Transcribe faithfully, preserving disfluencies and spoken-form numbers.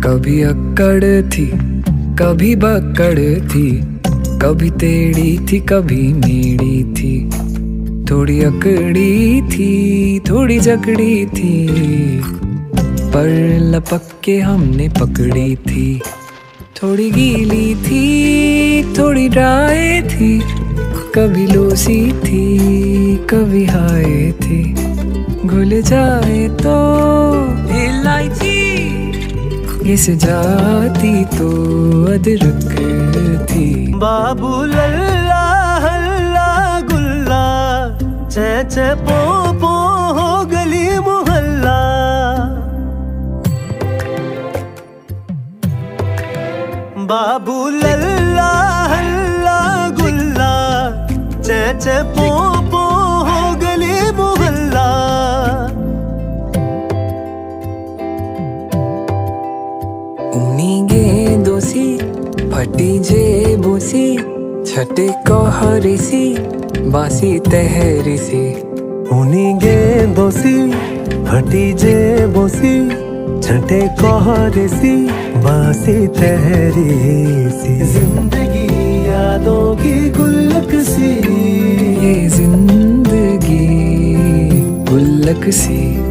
कभी अक्कड़ थी कभी बक्कड़ थी, कभी टेढ़ी थी कभी मेढ़ी थी, थोड़ी अकड़ी थी थोड़ी जकड़ी थी, पर लपक के हमने पकड़ी थी। थोड़ी गीली थी थोड़ी ड्राई थी, कभी लूसी थी कभी हाय थी, घुल जाए तो इलायची, घिस जाती तो अदरक थी। बाबू लल्ला हल्ला गुल्ला, चे चे पो पो हो गली मोहल्ला। बाबू लल्ला हल्ला गुल्ला, चे चे पो पो हो गली मोहल्ला। ऊनी गेंदों सी फटी जेबों सी, छठे कोहरे सी बासी तहरी सी। ऊनी गेंदों सी फटी जेबों सी, छठे कोहरे सी बासी तहरी सी। जिंदगी यादों की गुल्लक सी, ये जिंदगी गुल्लक सी।